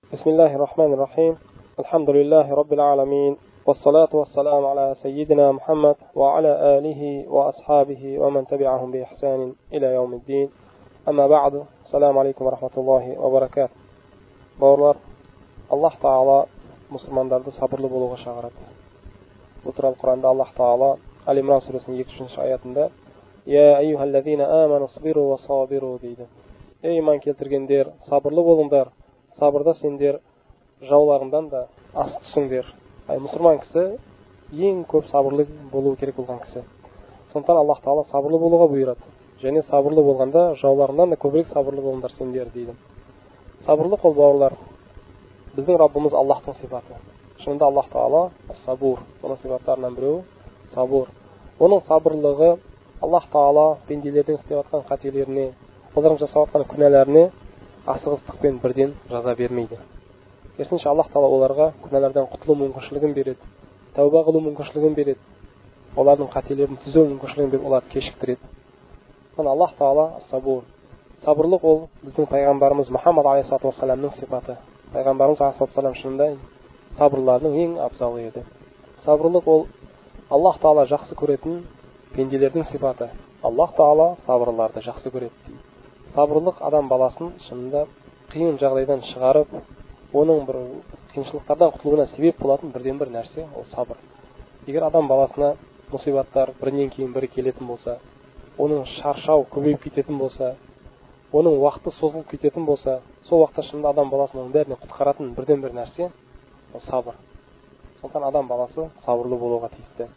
بسم الله الرحمن الرحيم. الحمد لله رب العالمين، والصلاة والسلام على سيدنا محمد وعلى آله وأصحابه ومن تبعهم بإحسان إلى يوم الدين. أما بعد، السلام عليكم ورحمة الله وبركاته. Baular, Allah Taala musulmanlardı sabırlı buluğa çağırdı. Bu tural Kur'an'da Allah Taala Ali İmran suresinin 73. ayetinde "Ya eyyuhellezine amenu sabiru ve sabiru" deydi. Ey iman keltirgenler, sabırlı bolunlar. Sabırda sендер жауларыңдан да асып түсіңдер. Мұсылман кісі ең көп сабырлы болуы керек болған кісі. Сондықтан Аллах Тағала сабырлы болуға бұйырады. Және сабырлы болғанда жауларыңдан да көбірек сабырлы болыңдар сендер дейді. Сабырлық ол, бауырлар, біздің Раббымыз Аллахтың сипаты. Шынында Аллах Тағала сабур. Оның сипаттарынан біреуі сабур. Оның сабырлығы Аллах Тағала пенделердің істеп жатқан қателеріне, олардың жасап жатқан күнәләріне асығыстықпен бірден жаза бермейді. Керісінше Аллах Тағала оларға күнәләрден құтылу мүмкіншілігін береді, тәуба қылу мүмкіншілігін береді, олардың қателерін түзеу мүмкіншілігін беріп, оларды кешіктіреді. Аллах Тағала сабур. Сабырлық ол біздің пайғамбарымыз Мұхаммад алейхиссалату вассаламның сипаты. Пайғамбарымыз алейхиссалату вассалам шынында сабырлардың ең абзалы еді. Сабырлық ол Аллах Тағала жақсы көретін пенделердің сипаты. Аллах Тағала сабырларды жақсы көреді дейді. Сабырлық адам баласын шынында қиын жағдайдан шығарып, оның бір қиыншылықтардан құтылуына себеп болатын бірден бір нәрсе ол сабыр. Егер адам баласына мұсибаттар бірінен кейін бірі келетін болса, оның шаршау көбейіп кететін болса, оның уақыты созылып кететін болса, сол уақытта шынында адам баласының бәріне құтқаратын бірден бір нәрсе ол сабыр. Сондықтан адам баласы сабырлы болуға тиісті.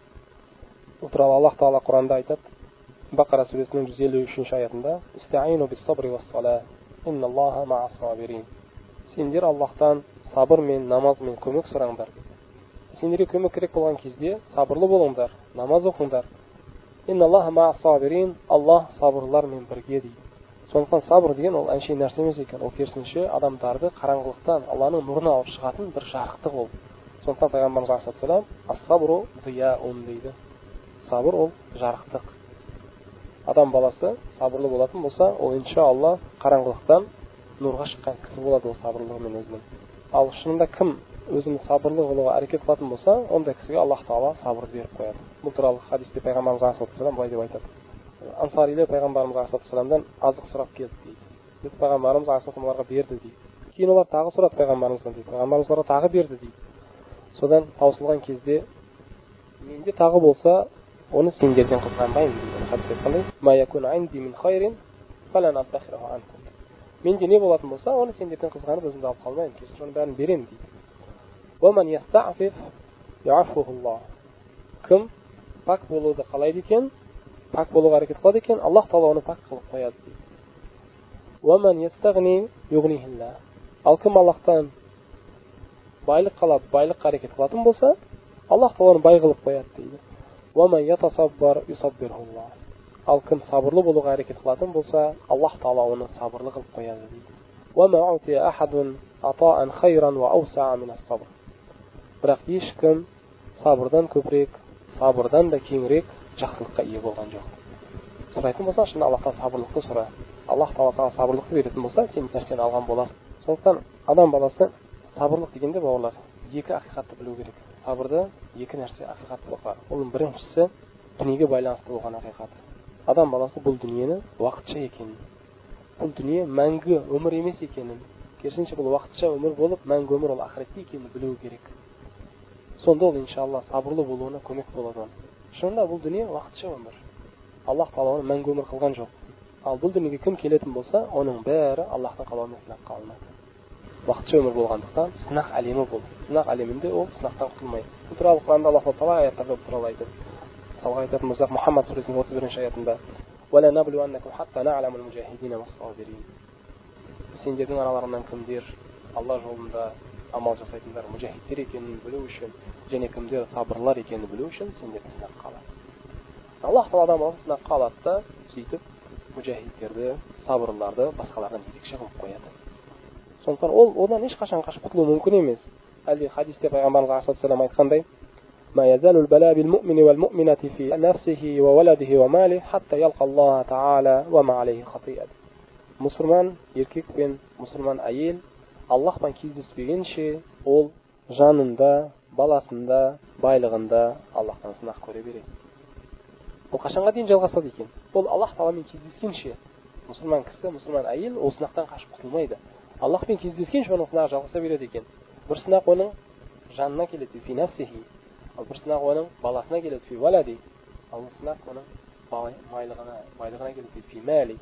Бұл туралы Аллах Тағала Құранда айтады. Бақара сүресінің 153 аятында: "Истаину бис-сабри вас-сала, инналлаха ма'ас-сабирин." Сендер Аллахтан сабыр мен намаз мен көмек сұраңдар. Сендерге көмек керек болған кезде сабырлы болыңдар, намаз оқыңдар. Инналлаха ма'ас-сабирин, Аллах сабырлармен бірге дейді. Сондықтан сабыр деген ол әншейін нәрсе емес екен. Ол керісінше адамдарды қараңғылықтан Алланың нұрына алып шығатын бір жарықтық ол. Сондықтан пайғамбарымыз алейхиссалам ас-сабру дияун дейді. Сабыр ол жарықтық. Адам баласы сабырлы болатын болса, ол иншалла қараңғылықтан нұрға шыққан кісі болады ол сабырлығымен өзінің. Ал шынында кім өзінің сабырлы болуға әрекет қылатын болса, ондай кісіге Аллах Тағала сабыр беріп қояды. Бұл туралы хадисте пайғамбарымыз алейхиссалам былай деп айтады. Ансарилер пайғамбарымыз алейхиссаламдан азық сұрап келді дейді. Пайғамбарымыз алейхиссалам оларға берді дейді. Кейін олар тағы сұрады пайғамбарымыздан дейді. Пайғамбарымыз оларға тағы берді дейді. Содан таусылған кезде менде тағы болса, оны сендерден қызғанбаймын дейді. Хадисте қандай? "Ма якун инди мин хайрин фалан аддахираху анкум." Менде не болатын болса, оны сендерден қызғанып өзімді алып қалмаймын. Керісінше соның бәрін беремін дейді. "Ва ман ястафиф яфухуллах." Кім пак болуды қалайды екен, пак болуға әрекет қылады екен, Аллах Тағала оны пак қылып қояды дейді. "Ва ман ястагни югнихилла." Ал кім Аллахтан байлық қалап, байлыққа әрекет қылатын болса, Аллах Тағала оны бай қылып қояды дейді. وَمَنْ يَتَصَبَّرْ يُصَبِّرْهُ اللَّهُ. Ал кім сабырлы болуға әрекет қылатын болса, Аллах Тағала оны сабырлы қылып қояды дейді. وَمَا أُعْطِيَ أَحَدٌ عَطَاءً خَيْرًا وَأَوْسَعَ مِنَ الصَّبْرِ. Бірақ ешкім сабырдан көбірек, сабырдан да кеңірек жақсылыққа ие болған жоқ. Сұрайтын болса, шын Аллахтан сабырлықты сұра. Аллах Тағала саған сабырлықты беретін болса, сен нәрсені алған боласың. Сондықтан адам баласы сабырлық дегенде, бауырлар, екі ақиқатты білу керек. Сабырда екі нәрсе ақиқат бар. Оның біріншісі дүниеге байланысты болған ақиқат. Адам баласы бұл дүниені уақытша екенін, бұл дүние мәңгі өмір емес екенін, керісінше бұл уақытша өмір болып, мәңгі өмір ол ақиретте екенін білу керек. Сонда ол иншалла сабырлы болуына көмек болады. Шынында бұл дүние уақытша өмір. Аллах Тағала оны мәңгі өмір қылған жоқ. Ал бұл дүниеге кім келетін болса, оның бәрі Аллахтың қалауымен сынаққа алынады. Уақытша өмір болғандықтан сынақ әлемі болды. Сынақ әлемінде ол сынақтан құтылмайды. Бұл туралы Құранда Аллах Тағала аяттарда туралы айтады. Мысалға айтатын болсақ, Мұхаммад сүресінің 31 аятында: "Вала наблуаннакум хатта нa'ламул мужахидина вас-сабирин." Сендердің араларыңнан кімдер Алла жолында амал жасайтындар, мужахидтер екенін білу үшін, және кімдер сабырлар екенін білу үшін сендерді сынаққа алады. Аллах Тағала адамды сынаққа алады да, сөйтіп мужахидтерді, сабырларды басқалардан ерекше қылып қояды. Сондықтан ол одан ешқашан қашып құтылу мүмкін емес. Әлде хадисте пайғамбарымыз алейхиссалам айтқандай: "Ма язалул бала бил муъмини вал муъминати фи нафсихи ва валадихи ва мали хатта ялқа Аллаха та'ала ва ма алейхи хатият." Мұсылман еркек пен мұсылман әйел Аллахпен кездеспегенше ол жанында, баласында, байлығында Аллахтан сынақ көре береді. Ол қашанға дейін жалғасады екен? Ол Аллах Тағаламен кездескенше мұсылман кісі, мұсылман әйел ол сынақтан қашып құтылмайды. Аллахпен кездескенше оның сынағы жалғаса береді екен. Бір сынақ оның жанына келеді, фи нафсихи. Ал бір сынақ оның баласына келеді, фи валади. Ал сынақ оның байлығына келеді, фи мали.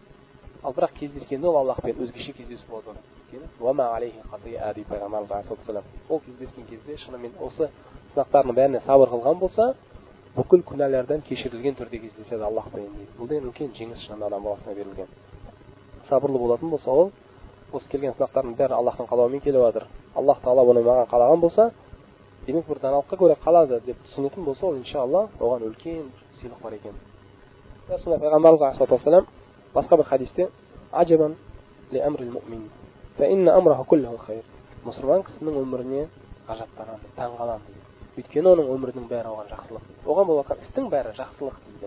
Ал бірақ кездескенде ол Аллахпен өзгеше кездесу болады. Уама алейхи хатиа деп пайғамбарымыз алейхиссалам. Ол кездескен кезде шынымен осы сынақтардың бәріне сабыр қылған болса, бүкіл күнәлардан кешірілген түрде кездеседі Аллахпен дейді. Бұл да үлкен жеңіс шын адам баласына берілген. Сабырлы болатын болса, ол осы келген сынақтардың бәрі Аллахтың қалауымен келіп жатыр. Аллах Тағала бұны маған қалаған болса, демек бір даналыққа көре қалады деп түсінетін болса, ол иншалла оған үлкен сыйлық бар екен. Сонда пайғамбарымыз алейхиссалам басқа бір хадисте аджабан ли амрил муъмин фа инна амраху куллуху хайр. Мұсылман кісінің өміріне ғажаптанамын, таң қаламын дейді. Өйткені оның өмірінің бәрі оған жақсылық. Оған болған істің бәрі жақсылық дейді.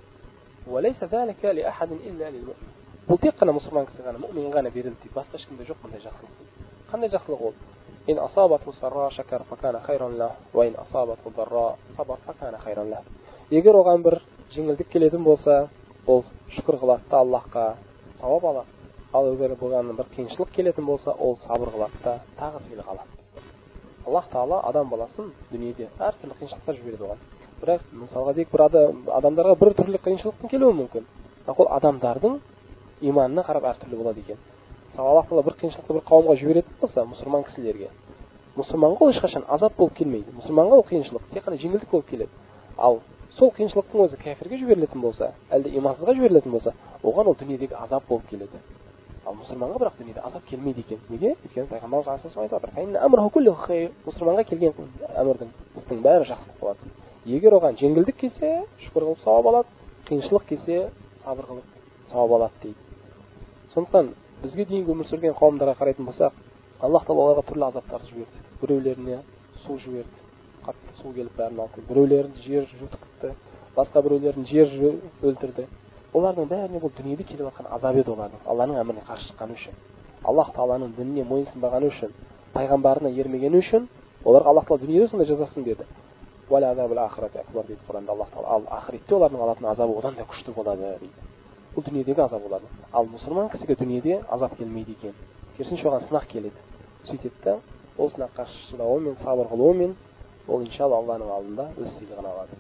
Уалейса залика ли ахадин илля лил муъмин. Бұл тек қана мұсылман кісі ғана, муъмин ғана берілді дейді. Басқа ешкімде жоқ бұндай жақсылық. Қандай жақсылық ол? Ин асабату сарра шакар факана хайран лах, ва ин асабату дарра сабар факана хайран лах. Егер оған бір жеңілдік келетін болса, ол шүкір қылады да Аллахқа, сауап алады. Ал егер бұған бір қиыншылық келетін болса, ол сабыр қылады да тағы сыйлық алады. Аллах Тағала адам баласын дүниеде әртүрлі қиыншылықтар жібереді оған. Бірақ мысалға дейік, бір адамдарға бір түрлі қиыншылықтың келуі мүмкін. Ол адамдардың иманына қарап әртүрлі болады екен. Мысалы Аллах Тағала бір қиыншылықты бір қауымға жіберетін болса, мұсылман кісілерге, мұсылманға ол ешқашан азап болып келмейді. Мұсылманға ол қиыншылық тек қана жеңілдік болып келеді. Ал сол қиыншылықтың өзі кәфирге жіберілетін болса, әлде имансызға жіберілетін болса, оған ол дүниедегі азап болып келеді. Ал мұсылманға бірақ дүниеде азап келмейді екен. Неге? Өйткені пайғамбарымыз алейхиссалам айтып отыр: "Фаинна амраху куллуху хайр." Мұсылманға келген әмірдің істің бәрі жақсылық болады. Егер оған жеңілдік келсе, шүкір қылып сауап алады, қиыншылық келсе, сабыр қылып сауап алады дейді. Сондықтан бізге дейінгі өмір сүрген қауымдарға қарайтын болсақ, Аллах Тағала оларға түрлі азаптарды жіберді. Біреулеріне су жіберді, қатты су келіп бәрін алып кетті. Біреулерін жер жұтқытты, басқа біреулерін жер өлтірді. Олардың бәріне бұл дүниеде келіп жатқан азап еді олардың. Алланың әміріне қарсы шыққаны үшін, Аллах Тағаланың дініне мойынсынбағаны үшін, пайғамбарына ермегені үшін, оларға Аллах Тағала дүниеде сондай жазасын берді. Уәл азабул ахирати акбар дейді Құранда Аллах Тағала. Ал ахиретте олардың алатын азабы одан да күшті болады дейді. Бұл дүниедегі азап болады. Ал мұсылман кісіге дүниеде азап келмейді екен. Керісінше оған сынақ келеді. Сөйтеді да, ол сынаққа шыдауымен, сабыр қылуымен, ол иншалла Алланың алдында өз сыйлығын алады.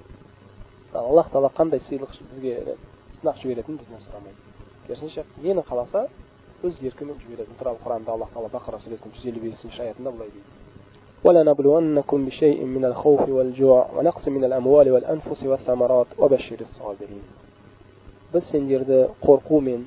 Аллах Тағала қандай сыйлық бізге сынақ жіберетінін бізден сұрамайды. Керісінше нені қаласа өз еркімен жібереді. Туралы Құранда Аллах Тағала Бақара сүресінің 155 аятында былай дейді: وَلَنَبْلُوَنَّكُمْ بِشَيْءٍ مِّنَ الْخَوْفِ وَالْجُوعِ وَنَقْصٍ مِّنَ الْأَمْوَالِ وَالْأَنفُسِ وَالثَّمَرَاتِ وَبَشِّرِ الصَّابِرِينَ. Біз сендерді қорқумен,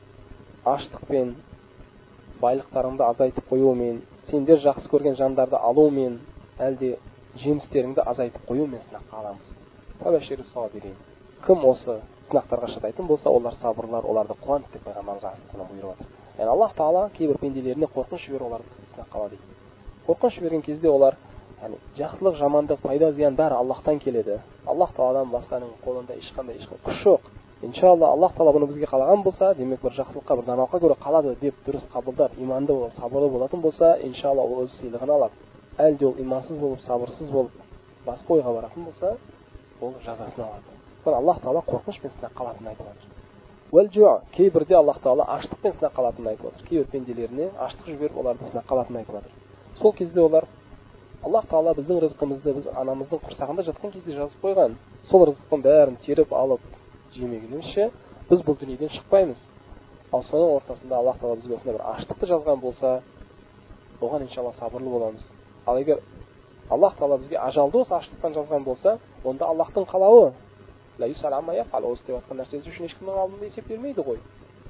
аштықпен, байлықтарыңды азайтып қоюмен, сендер жақсы көрген жандарды алумен, әлде жемістеріңді азайтып қоюмен сынаққа аламыз. وَبَشِّرِ الصَّابِرِينَ. Кім осы сынақтарға шыдайтын болса, олар сабырлар, оларды қуант деп пайғамбарымыз алейхиссалам бұйырып отыр. Яғни Аллах Тағала кейбір пенделеріне қорқыныш жіберіп оларды сынаққа алады. Қорқыныш жіберген кезде олар, жақсылық, жамандық, пайда, зиян бәрі Аллахтан келеді. Аллах Тағаладан басқаның қолында ешқандай күш жоқ. Иншалла Аллах Тағала бұны бізге қалаған болса, демек бір жақсылыққа, бір даналыққа көре қалады деп дұрыс қабылдап, иманды болып, сабырлы болатын болса, иншалла ол өз сыйлығын алады. Әлде ол имансыз болып, сабырсыз болып, басқа ойға баратын болса, ол жазасын алады. Аллах Тағала қорқынышпен сынақ қалатынын айтып отыр. Уәл-жуа, кейбірде Аллах Тағала аштықпен сынақ қалатынын айтып отыр. Кейбір пенделеріне аштық жіберіп, оларды сынақ қалатынын айтып отыр. Сол кезде олар Аллах Тағала біздің рызқымызды біз анамыздың құрсағында жатқан кезде жазып қойған. Сол рызықтың бәрін теріп алып жемегенімізше біз бұл дүниеден шықпаймыз. Ал соның ортасында Аллах Тағала бізге осындай бір аштықты жазған болса, оған иншалла сабырлы боламыз. Ал егер Аллах Тағала бізге ажалды осы аштықтан жазған болса, онда Аллахтың қалауы ол істеп жатқан нәрсесі үшін ешкімнің алдында есеп бермейді ғой.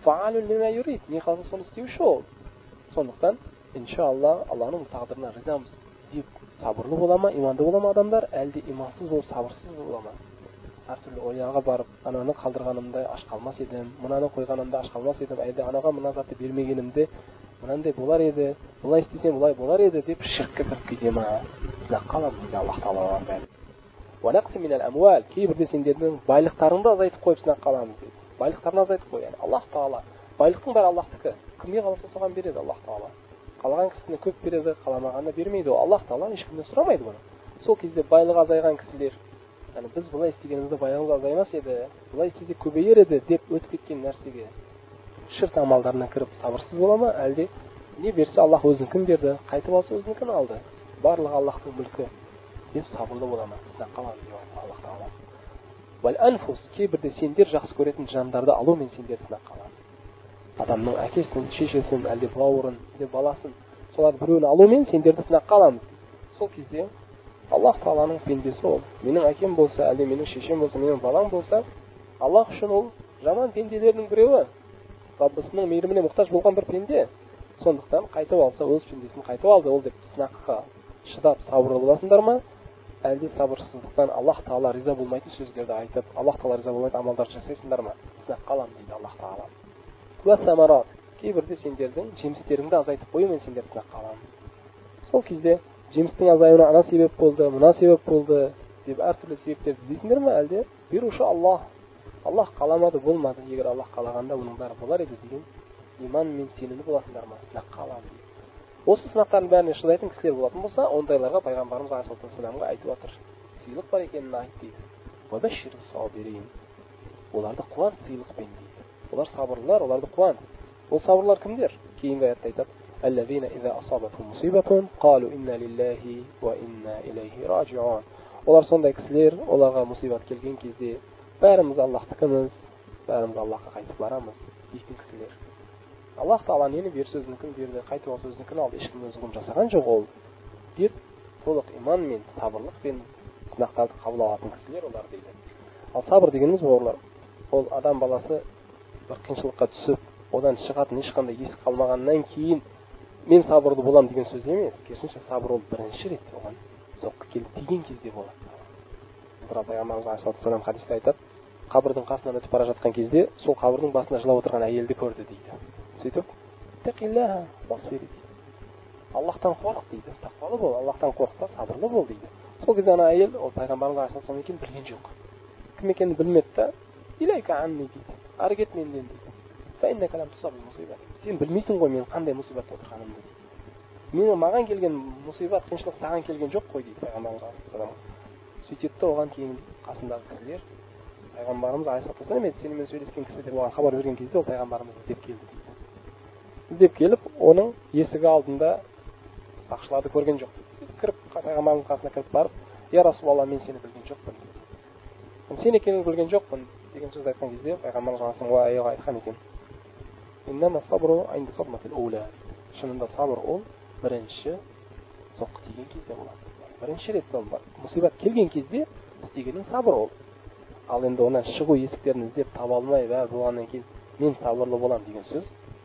Не қалса соны істеуші ол. Сондықтан иншалла Алланың тағдырына ризамыз деп сабырлы бола ма, иманды бола ма адамдар, әлде имансыз болып сабырсыз бола ма? Әртүрлі ойларға барып, ананы қалдырғанымда аш қалмас едім, мынаны қойғанымда аш қалмас едім, әлде анаға мына затты бермегенімде мынандай болар еді, бұлай істесем бұлай болар еді деп ширкке кіріп кете ма? Сынаққа аламыз дейді Аллах Тағала бәрі. وَنَقْصٍ مِّنَ الْأَمْوَالِ. Кейбірде сендердің байлықтарыңды азайтып қойып сынаққа аламыз дейді. Байлықтарын азайтып қой. Аллах Тағала, байлықтың бәрі Аллахтікі. Кімге қаласа соған береді Аллах Тағала. қалаған кісіне көп береді, қаламағанда бермейді. Аллах Тағала ешкімнен сұрамайды бұны. Сол кезде байлығы азайған кісілер, яғни біз бұлай істегенімізде байлығымыз азаймас еді, бұлай істесек көбейер еді деп өтіп кеткен нәрсеге ширк амалдарына кіріп сабырсыз бола ма, әлде не берсе Аллах өзінікін берді, қайтып алса өзінікін алды, барлығы Аллахтың мүлкі деп сабырлы бола ма? Сынақ қалады деп Аллах Тағала. Вал анфус, кейбірде сендер жақсы көретін жандарды алумен сендер сынақ қаласың. Адамның әкесін, шешесін, әлде бауырын, әлде баласын, соларды біреуін алумен сендерді сынақ қаламыз. Сол кезде Аллах Тағаланың пендесі ол. Менің әкем болса, әлде менің шешем болса, менің балам болса, Аллах үшін ол жаман пенделердің біреуі. Раббысының мейіріміне мұқтаж болған бір пенде. Сондықтан қайтып алса, өз пендесін қайтып алды, ол деп сынаққа шыдап сабырлы боласыңдар ма? Әлде сабырсыздықтан Аллах Тағала риза болмайтын сөздерді айтып, Аллах Тағала риза болмайтын амалдар жасайсыңдар ма? Сынақ қалам дейді Аллах Тағала. Уа самарат, кейбірде сендердің жемістеріңді азайтып қоюмен сендер сынақ қаламыз. Сол кезде жемістің азаюына ана себеп болды, мына себеп болды деп әртүрлі себептерді іздейсіңдер ме? Әлде беруші Аллах. Аллах қаламады, болмады. Егер Аллах қалағанда оның бәрі болар еді деген иман мен сенімді боласыңдар ма? Сынақ қалам дейді. Осы сынақтардың бәріне шыдайтын кісілер болатын болса, ондайларға пайғамбарымыз алейхиссаламға айтып отыр. Сыйлық бар екенін айт дейді. Уабашшир сабирин. Оларды қуан сыйлықпен дейді. Олар сабырлылар, оларды қуан. Ол сабырлар кімдер? Кейінгі аятта айтады: "Аллазина иза асабатхум мусибатун қалу инна лиллахи ва инна илайхи раджиун." Олар сондай кісілер, оларға мусибат келген кезде бәріміз Аллахтыкіміз, бәріміз Аллахқа қайтып барамыз дейтін кісілер. Аллах Тағала нені берсе өзінікін берді, қайтып алса өзінікін алды, ешкімге зұлым жасаған жоқ ол деп толық иман мен сабырлықпен сынақтарды қабыл алатын кісілер олар дейді. Ал сабыр дегеніміз бауырлар, ол адам баласы бір қиыншылыққа түсіп, одан шығатын ешқандай есі қалмағаннан кейін мен сабырлы болам деген сөз емес. Керісінше сабыр ол бірінші рет оған соққы келіп тиген кезде болады. Пайғамбарымыз алейхиссалам хадисте айтады, қабірдің қасынан өтіп бара жатқан кезде сол қабірдің басында жылап отырған әйелді көрді дейді. Сөйтіп, тақиллаха васбир дейді. Аллахтан қорық дейді. Тақуалы бол, Аллахтан қорықта сабырлы бол дейді. Сол кезде ана әйел ол пайғамбарымыз алейхиссалам екенін білген жоқ. Кім екенін білмеді да, илайка анни дейді. Ары кет менен дейді. Фаиннака лам тусаб мусибат. Сен білмейсің ғой мен қандай мұсибатта отырғанымды дейді. Маған келген мұсибат, қиыншылық саған келген жоқ қой дейді пайғамбарымыз алейхиссалам. Сөйтеді оған кейін қасындағы кісілер пайғамбарымыз алейхиссалам сенімен сөйлескен кісілер оған хабар берген кезде ол пайғамбарымыз іздеп келді дейді. Іздеп келіп, оның есігі алдында сақшыларды көрген жоқ. Кіріп, пайғамбарымыз қасына кіріп барып, "Я Расулалла, мен сені білген жоқпын" дейді. "Сен екенін білген жоқпын" деген сөз айтқан кезде пайғамбарымыз алейхиссалам айтқан екен: "Иннама сабру инда садматил аула." Шынында сабыр ол бірінші соққы тиген кезде болады. Бірінші рет сол мұсибат келген кезде істегенің сабыр ол. Ал енді онан шығу есіктерін іздеп таба алмай, бәрі болғаннан кейін мен сабырлы болам деген сөз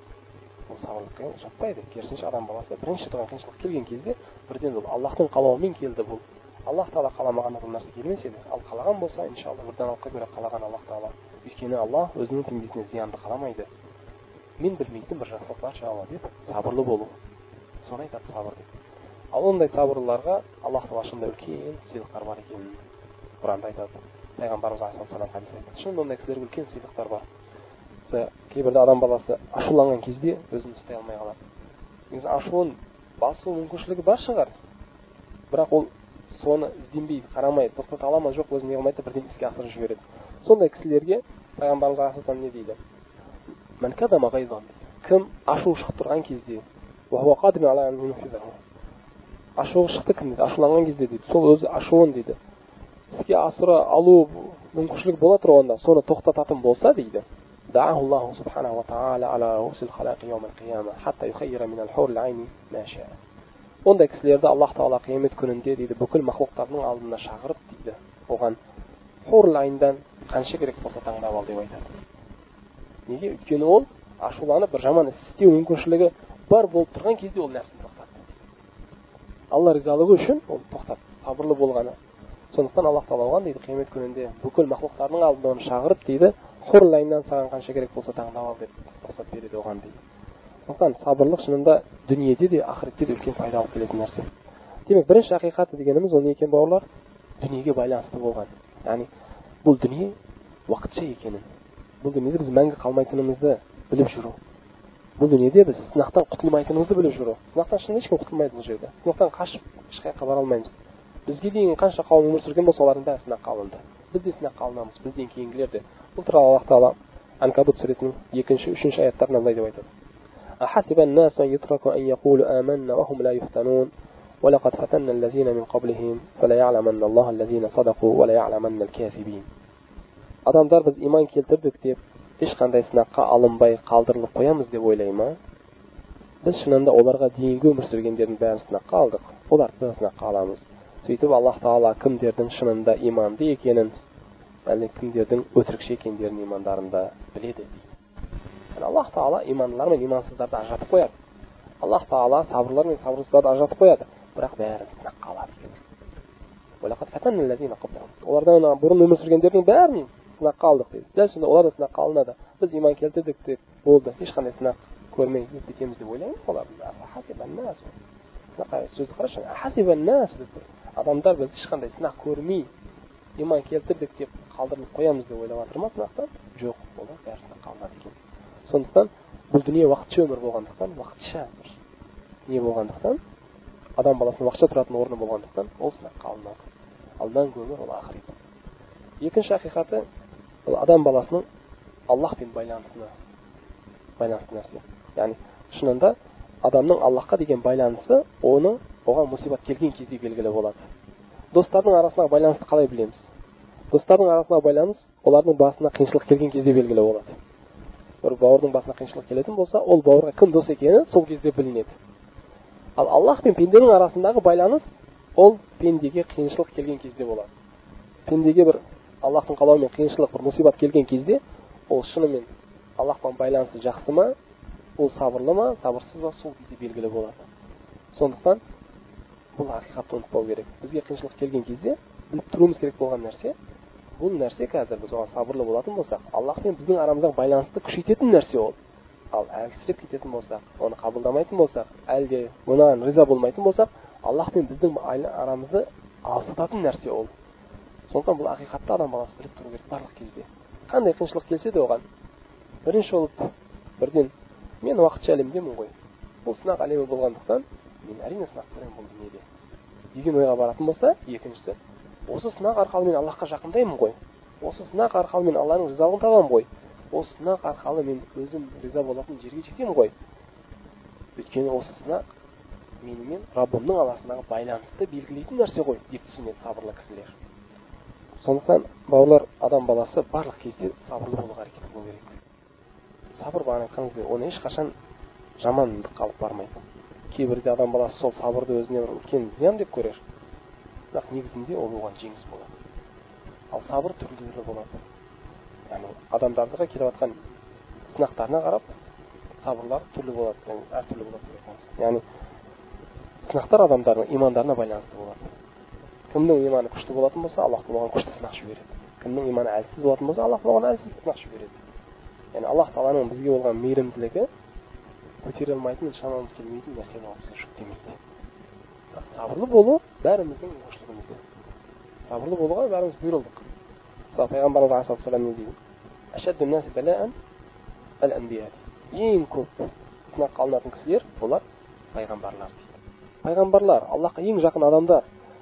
ол сабырлыққа жатпайды. Керісінше адам баласы бірінші тұрған қиыншылық келген кезде бірден ол Аллахтың қалауымен келді бұл. Аллах Тағала қаламағанда бұл нәрсе келмес еді. Ал қалаған болса, иншалла бірден алқа көре қалаған Аллах Тағала. Өйткені Аллах өзінің пендесіне зиянды қаламайды. Мен білмейтін бір жақсылық бар иншалла деп сабырлы болу. Соны айтады сабыр деп. Ал ондай сабырлыларға Аллах Тағала шынында үлкен сыйлықтар бар екенін Құранда айтады. Пайғамбарымыз алейхиссалам хадисте айтады. Шынында ондай кісілерге үлкен сыйлықтар бар. Кейбірде адам баласы ашуланған кезде өзін ұстай алмай қалады. Негізі ашуын басу мүмкіншілігі бар шығар. Бірақ ол соны ізденбейді, қарамайды, тоқтата ала ма жоқ, өзін не қылмайды, бірден іске асырып жібереді. Сондай кісілерге пайғамбарымыз алейхиссалам не дейді? Ман кадама гайзан. Кім ашу шығып тұрған кезде, уа қадир ала юнфизаху. Ашу шықты кім дейді? Ашуланған кезде дейді. Сол өзі ашуын дейді. Іске асыра алу мүмкіншілік бола тұр онда, соны тоқтататын болса дейді. دعاه الله سبحانه وتعالى على رؤوس الخلائق يوم القيامة حتى يخير من الحور العين ما شاء. Ондай кісілерді Аллах Тағала қиямет күнінде дейді бүкіл мақлуқтардың алдына шақырып дейді, оған хурл айндан қанша керек болса таңдап ал деп айтады. Неге? Өйткені ол ашуланып бір жаман іс істеу мүмкіншілігі бар болып тұрған кезде ол нәрсені тоқтатты. Алла ризалығы үшін ол тоқтатты, сабырлы болғаны. Сондықтан Аллах Тағала оған дейді қиямет күнінде бүкіл мақлуқтардың алдына оны шақырып дейді, хурл айндан саған қанша керек болса таңдап ал деп рұқсат береді оған дейді. Сондықтан сабырлық шынында дүниеде де ақиретте де үлкен пайда алып келетін нәрсе. Демек бірінші ақиқаты дегеніміз ол не екен бауырлар? Дүниеге байланысты болған. Яғни бұл дүние уақытша екенін, бұл дүниеде біз мәңгі қалмайтынымызды біліп жүру. бұл дүниеде біз сынақтан құтылмайтынымызды біліп жүру. Сынақтан шын ешкім құтылмайды бұл жерде. Сынақтан қашып ешқайда бара алмаймыз. Бізге дейін қанша қауым өмір сүрген болса, олардың бәрі сынаққа алынды. Біз де сынаққа алынамыз, бізден кейінгілер де. Бұл туралы Аллах Тағала Анкабут сүресінің 2-3 аяттарында мындай деп айтады. أحسب الناس أن يتركوا أن يقولوا آمنا وهم لا يفتنون ولقد فتنا الذين من قبلهم فلا يعلمن الله الذين صدقوا ولا يعلمن الكاذبين. Адамдар біз иман келтірдік деп ешқандай сынаққа алынбай қалдырылып қоямыз деп ойлай ма? Біз шынында оларға дейінгі өмір сүргендердің бәрін сынаққа алдық, оларды да сынаққа аламыз. Сөйтіп Аллах Тағала кімдердің шынында иманды екенін, әлде кімдердің өтірікші екендерін имандарында біледі дейді. Аллах Тағала имандылар мен имансыздарды ажыратып қояды. Аллах Тағала сабырлар мен сабырсыздарды ажыратып қояды, бірақ бәрін сынаққа алады екен. Олардан бұрын өмір сүргендердің бәрін сынаққа алдық дейді. Дәл сонда олар да сынаққа алынады. Біз иман келтірдік деп болды, ешқандай сынақ көрмей өтеміз деп ойлаймыз олардың. Сөзді қарашы, адамдар біз ешқандай сынақ көрмей иман келтірдік деп қалдырылып қоямыз деп ойлап жатыр ма сынақтан? Жоқ, олар бәрі сынаққа алынады екен. Сондықтан бұл дүние уақытша өмір болғандықтан, уақытша не болғандықтан, адам баласының уақытша тұратын орны болғандықтан, ол сынаққа алынады. Алдан өмір ол ақырет. Екінші ақиқаты ол адам баласының Аллахпен байланысты нәрсе. Яғни шынында адамның Аллахқа деген байланысы оған мұсибат келген кезде белгілі болады. Достардың арасындағы байланысты қалай білеміз? Достардың арасындағы байланыс олардың басына қиыншылық келген кезде белгілі болады. Бір бауырдың басына қиыншылық келетін болса, ол бауырға кім дос екені сол кезде білінеді. Ал Аллах пен пенденің арасындағы байланыс ол пендеге қиыншылық келген кезде болады. Пендеге бір Аллахтың қалауымен қиыншылық, бір мұсибат келген кезде, ол шынымен Аллахпен байланысы жақсы ма, ол сабырлы ма, сабырсыз ба, сол кезде белгілі болады. Сондықтан бұл ақиқатты ұмытпау керек. Бізге қиыншылық келген кезде біліп тұруымыз керек болған нәрсе, бұл нәрсе қазір біз оған сабырлы болатын болсақ, Аллах пен біздің арамыздағы байланысты күшейтетін нәрсе ол. Ал әлсіреп кететін болсақ, оны қабылдамайтын болсақ, әлде мұнан риза болмайтын болсақ, Аллах пен біздің арамызды алыстататын нәрсе ол. Сондықтан бұл ақиқатты адам баласы біліп тұру керек барлық кезде. Қандай қиыншылық келсе де оған бірінші болып бірден мен уақытша әлемдемін ғой. Бұл сынақ әлемі болғандықтан мен әрине сынақ көремін бұл дүниеде деген ойға баратын болса, екіншісі осы сынақ арқылы мен Аллахқа жақындаймын ғой. Осы сынақ арқылы мен Алланың ризалығын табамын ғой. Осы сынақ арқылы мен өзім риза болатын жерге жетемін ғой. Өйткені осы сынақ менімен Раббымның арасындағы байланысты белгілейтін нәрсе ғой деп түсінеді сабырлы кісілер. Сондықтан бауырлар, адам баласы барлық кезде сабырлы болуға әрекет ету керек. Сабыр бағана айтқанымыздай, оны ешқашан жамандыққа алып бармайды. Кейбірде адам баласы сол сабырды өзіне бір үлкен зиян деп көрер. Бірақ негізінде ол оған жеңіс болады. Ал сабыр түрлі болады. Яғни адамдарға келіп жатқан сынақтарына қарап, сабырлар түрлі болады, әртүрлі болады. Яғни сынақтар адамдардың имандарына байланысты болады. Кімнің иманы күшті болатын болса, Аллах оған күшті сынақ жібереді. Кімнің иманы әлсіз болатын болса, Аллах оған әлсіз сынақ жібереді. Яғни Аллах Тағаланың бізге болған мейірімділігі көтере алмайтын, шамамыз келмейтін нәрсені бізге жүктемейді. Сабырлы болу бәріміздің құлшылығымызда. Сабырлы болуға бәріміз бұйырылдық. Мысалы пайғамбарымыз алейхиссалам не дейді? Ашадду наси балаан ал-анбия. Ең көп сынаққа алынатын кісілер олар пайғамбарлар дейді. Пайғамбарлар, Аллахқа ең жақын адамдар.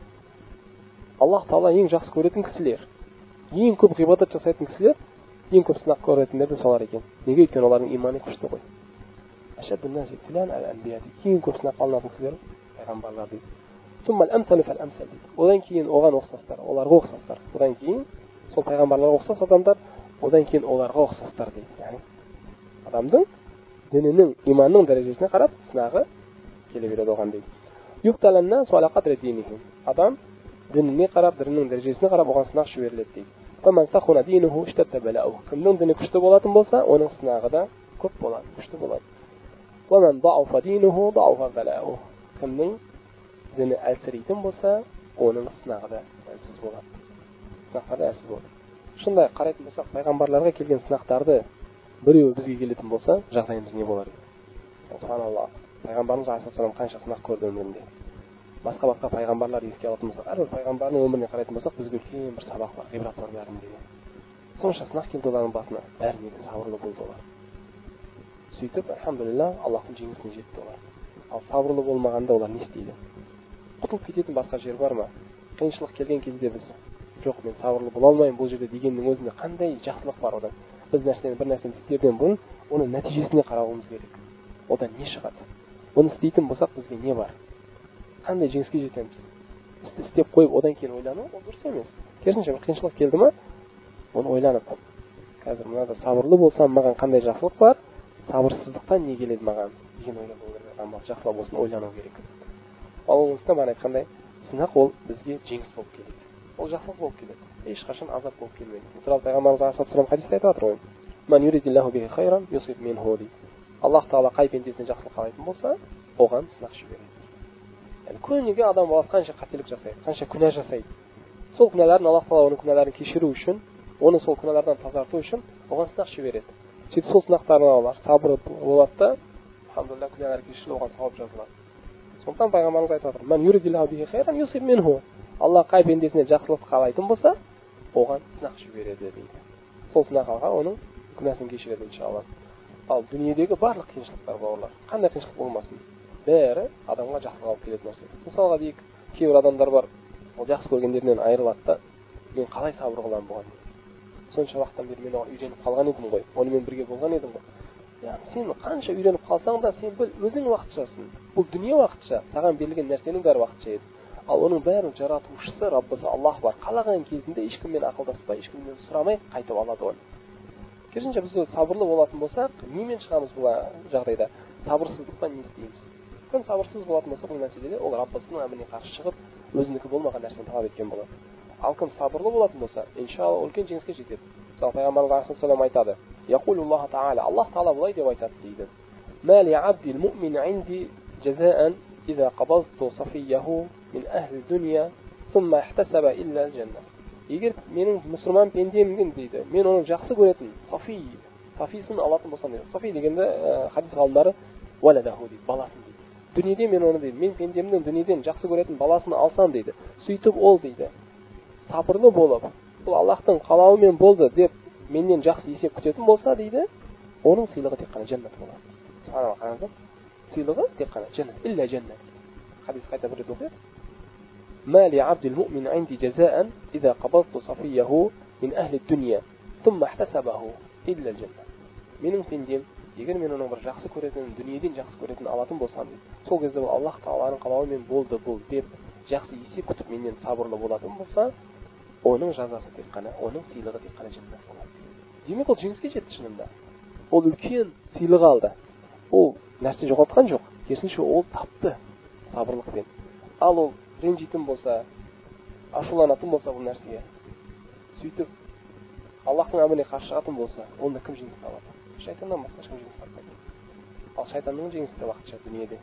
Аллах Тағала ең жақсы көретін кісілер. Ең көп ғибадат жасайтын кісілер, ең көп сынақ көретіндер де солар екен. Неге? Өйткені олардың иманы күшті ғой. Ашадду наси балаан ал-анбия. Ең көп сынаққа алынатын кісілер пайғамбарлар дейді. Одан кейін оған ұқсастар, оларға ұқсастар. Одан кейін сол пайғамбарларға ұқсас адамдар, одан кейін оларға ұқсастар дейді. Яғни адамның дінінің, иманның дәрежесіне қарап сынағы келе береді оған дейді. Адам дініне қарап, дінінің дәрежесіне қарап оған сынақ жіберіледі дейді. Кімнің діні күшті болатын болса, оның сынағы да көп болады, күшті болады. Кімнің діні әлсірейтін болса, оның сынағы да әлсіз болады. Сынақтары әлсіз болады. Шындай қарайтын болсақ, пайғамбарларға келген сынақтарды біреуі бізге келетін болса, жағдайымыз не болар еді? Субханаллах. Пайғамбарымыз алейхиссалам қанша сынақ көрді өмірінде. Басқа пайғамбарлар еске алатын болсақ, әрбір пайғамбардың өміріне қарайтын болсақ, бізге үлкен бір сабақ бар, ғибрат бар бәрінде. Сонша сынақ келді олардың басына, бәріне де сабырлы болды олар. сөйтіп альхамдулилля Аллахтың жеңісіне жетті олар. Ал сабырлы болмағанда олар не істейді? Құтылып кететін басқа жер бар ма? Қиыншылық келген кезде біз жоқ, мен сабырлы бола алмаймын бұл жерде дегеннің өзінде қандай жақсылық бар одан? Біз бір нәрсені істерден бұрын оның нәтижесіне қарауымыз керек. Одан не шығады? Оны істейтін болсақ бізде не бар? Қандай жеңіске жетеміз? Істеп қойып одан кейін ойлану ол дұрыс емес. Керісінше бір қиыншылық келді ма, оны ойланып, қазір мынада сабырлы болсам маған қандай жақсылық бар, сабырсыздықтан не келеді маған деген ойлану керек. Жақсылық болсын ойлану керек. Ал оңыстан бәрі айтқандай, сынақ ол бізге жеңіс болып келеді. Ол жақсылық болып келеді. Ешқашан азап болып келмейді. Мысалы пайғамбарымыз алейхиссалам хадисте айтып отыр ғой. Ман юридиллаху бихи хайран юсиб минху. Аллах Тағала қай пендесіне жақсылық қалайтын болса, оған сынақ жібереді. Яғни күніге адам баласы қанша қателік жасайды, қанша күнә жасайды. Сол күнәларын Аллах Тағала оның күнәларын кешіру үшін, оны сол күнәлардан тазарту үшін оған сынақ жібереді. Сөйтіп сол сынақтарына олар сабыр болады да, алхамдулилля, күнәлар кешіріліп оған сауап жазылады. Сондықтан пайғамбарымыз айтып отыр: "Ман юридиллаху бихи хайран юсиб минху." Алла қай пендесіне жақсылық қалайтын болса, оған сынақ жібереді дейді. Сол сынақ алға оның күнәсін кешіреді иншалла. Ал дүниедегі барлық қиыншылықтар, бауырлар, қандай қиыншылық болмасын, бәрі адамға жақсылық алып келетін нәрсе. Мысалға дейік, кейбір адамдар бар, ол жақсы көргендерінен айырылады да, мен қалай сабыр қыламын бұған? Сонша уақыттан бері мен оған үйреніп қалған едім ғой, онымен бірге болған едім ғой. Яғни сен қанша үйреніп қалсаң да, сен біл, өзің уақытшасың. Бұл дүние уақытша, саған берілген нәрсенің бәрі уақытша еді. Ал оның бәрін жаратушысы Раббысы Аллах бар. Қалаған кезінде ешкіммен ақылдаспай, ешкімнен сұрамай қайтып алады оны. Керісінше біз сабырлы болатын болсақ, немен шығамыз бұл жағдайда? Сабырсыздықтан не істейміз? Кім сабырсыз болатын болса, бұл мәселеде ол Раббысының әміріне қарсы шығып, өзінікі болмаған нәрсені талап еткен болады. Ал кім сабырлы болатын болса, иншалла үлкен жеңіске жетеді. Мысалы пайғамбарымыз алейхиссалам айтады: "Яқулуллаху таала", Аллах Таала былай деп айтады дейді: "Ма ли абдил муъмин инди жазаан иза қабазту сафияху мин ахли дуния сумма ихтасаба илля аль-жанна." Егер менің мұсылман пендемін дейді, мен оны жақсы көретін сафисын алатын болсам дейді. Сафи дегенде хадис ғалымдары валадаху дейді, баласын дейді. Дүниеде мен оны дейді, мен пендемнің дүниеден жақсы көретін баласын алсам дейді. Сөйтіп ол дейді, сабырлы болып, бұл Аллахтың қалауымен болды деп менен жақсы есеп күтетін болса дейді, оның сыйлығы тек қана жәннат болады. Субханалла, қараңыздар. Сыйлығы тек қана жәннат, илля жәннат. Хадис қайта бір рет оқиық. "Ма ли абдил муъмин инди жазаан иза қабазту сафияху мин ахли дуния сумма ихтасабаху илля аль-жанна." Менің пендем, егер мен оның бір жақсы көретін, дүниеден жақсы көретін алатын болсам дейді, сол кезде ол Аллах Тағаланың қалауымен болды бұл деп жақсы есеп күтіп менен сабырлы болатын болса, оның жазасы тек қана, оның сыйлығы тек қана жәннат болады. Демек ол жеңіске жетті шынында. Ол үлкен сыйлық алды. Ол нәрсе жоғалтқан жоқ. Керісінше ол тапты сабырлықпен. Ал ол ренжитін болса, ашуланатын болса бұл нәрсеге, сөйтіп Аллахтың әміріне қарсы шығатын болса, онда кім жеңіс алады? Шайтаннан басқа ешкім жеңіс алады. Ал шайтанның жеңісі де уақытша дүниеде.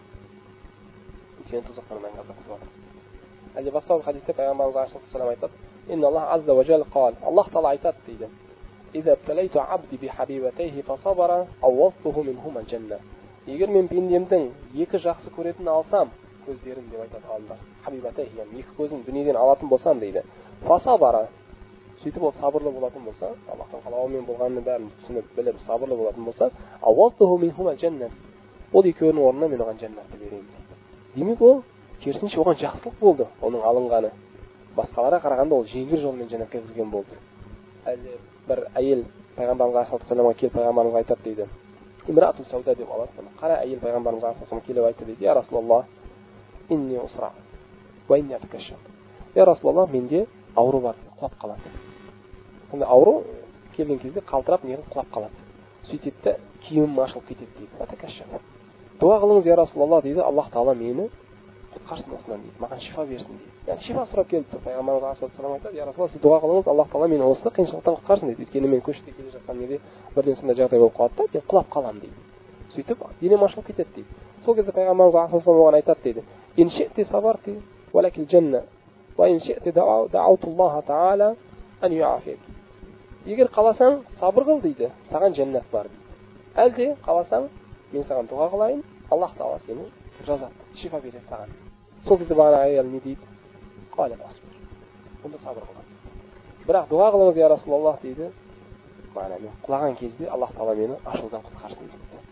Сені тозақтан мәңгі азаптап отыр. Әлде басқа хадисте пайғамбарымыз алейхиссалам айтады: "Инна Аллах азза ва жал қал", Аллах Тағала айтады дейді: "Иза бталайту абди би хабибатайхи фасабара ауазтуху минхума аль-жанна." Егер мен пендемдің екі жақсы көретін алсам, көздерін деп айтады ғалымдар. Хабибатайхи, яғни екі көзін дүниеден алатын болсам дейді. Фасабара, сөйтіп ол сабырлы болатын болса, Аллахтың қалауымен болғанын бәрін түсініп біліп сабырлы болатын болса, ауазтуху минхума аль-жанна. Ол екеуінің орнына мен оған жәннатты беремін дейді. Демек ол керісінше оған жақсылық болды, оның алынғаны. Басқаларға қарағанда ол жеңіл жолмен жәннатқа кірген болды. Әлде бір әйел пайғамбарымыз алейхиссаламға келіп пайғамбарымыз айтады дейді. Имрату сауда деп алады. Қара әйел пайғамбарымыз алейхиссаламға келіп айтты дейді: "Я Расулаллах, инни усра ва инни атакашша." "Я Расулаллах, менде ауру бар, құлап қалады." Сонда ауру келген кезде қалтырап неғып құлап қалады. Сөйтеді де киімім ашылып кетеді дейді. Атакашша. "Дуа қылыңыз, я Расулаллах" дейді, "Аллах Тағала мені құтқарсын осынан" дейді, "маған шифа берсін" дейді. Яғни шифа сұрап келді. Пайғамбарымыз алейхиссалам айтады: "Я Расулаллах, сіз дуа қылыңыз, Аллах Тағала мені осы қиыншылықтан құтқарсын" дейді. Өйткені мен көшеде келе жатқан кезде бірден сондай жағдай болып қалады да, мен құлап қаламын дейді. Сөйтіп денем ашылып кетеді дейді. Сол кезде пайғамбарымыз алейхиссалам оған айтады дейді: "Ин ши'ти сабарти ва лакил жанна ва ин ши'ти да'аутуллаха та'ала ан ю'афик." Егер қаласаң сабыр қыл дейді, саған жәннат бар дейді. Әлде қаласаң мен саған дуа қылайын, Аллах Тағала сені жазады, шифа береді саған. Сол кезде бағана әйел не дейді? Қалай асбир. Онда сабыр қылады. Бірақ дуа қылыңыз, я Расулаллах дейді, бағана мен құлаған кезде Аллах Тағала мені ашудан құтқарсын дейді.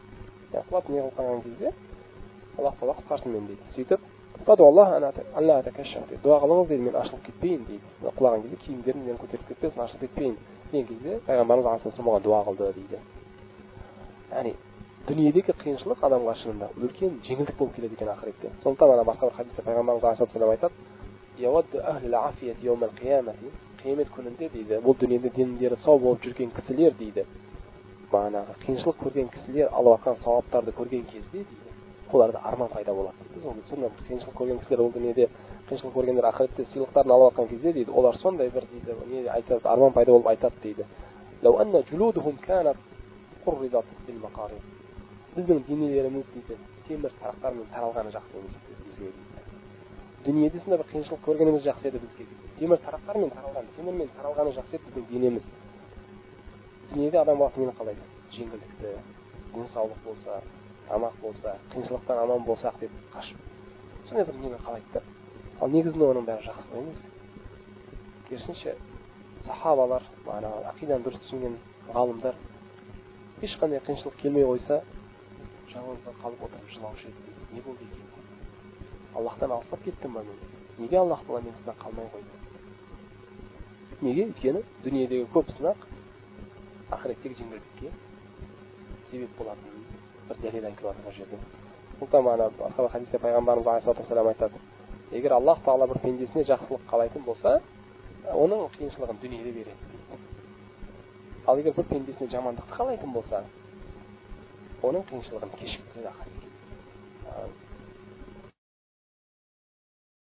қылады, не қылып қалған кезде Аллах Тағала құтқарсын мені дейді. Сөйтіп Алла тәкәшшәф дейді. Дуа қылыңыз дейді, мен ашылып кетпейін дейді. Құлаған кезде киімдерім мені көтеріп кетпесін, ашылып кетпейін деген кезде пайғамбарымыз алейхиссалам оған дуа қылды дейді. Яғни дүниедегі қиыншылық адамға шынында үлкен жеңілдік болып келеді екен ақыретте. Сондықтан ана басқа бір хадисте пайғамбарымыз алейхиссалам айтады: "Явадду ахлул афият йаумал қиямати", қиямет күнінде дейді, бұл дүниеде дендері сау болып жүрген кісілер дейді, бағанағы қиыншылық көрген кісілер алып жатқан сауаптарды көрген кезде дейді, оларда арман пайда болады дейді. Сонда қиыншылық көрген кісілер ол дүниеде қиыншылық көргендер ақыретте сыйлықтарын алып жатқан кезде дейді, олар сондай бір дейді, не айтады, арман пайда болып айтады дейді: "Лау анна жулудухум канат қурридат бил мақариб". Біздің денелеріміз дейді темір тарақтармен таралғаны жақсы емес бізге дейді. Дүниеде сондай бір қиыншылық көргеніміз жақсы еді бізге. Темір тарақтармен таралған, темірмен таралғаны жақсы еді біздің денеміз. Дүниеде адам баласы нені қалайды? Жеңілдікті, денсаулық болса, тамақ болса, қиыншылықтан аман болсақ деп қашып. Сондай бір нені қалайды да. Ал негізінде оның бәрі жақсы емес. Керісінше сахабалар, ақиданы дұрыс түсінген ғалымдар ешқандай қиыншылық келмей қойса, жалғыздықта қалып отырып жылаушы еді. Не болды екен? Аллахтан алыстап кеттім ба мен? Неге Аллах Тағала мені сынақ қалмай қойды? Неге? Өйткені дүниедегі көп сынақ ақыреттегі жеңілдікке себеп болатын бір дәлел айтып жатыр бұл жерде. Сондықтан басқа бір хадисте пайғамбарымыз алейхиссалам айтады: егер Аллах Тағала бір пендесіне жақсылық қалайтын болса, оның қиыншылығын дүниеде береді. Ал егер бір пендесіне жамандықты қалайтын болса, оның қиыншылығын кешіктіреді ақыретте.